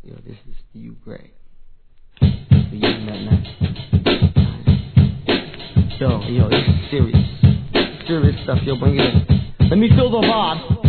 Yo, this is you, Greg. For you that night. Yo, this is serious. Serious stuff, yo, bring it in. Let me feel the vibe.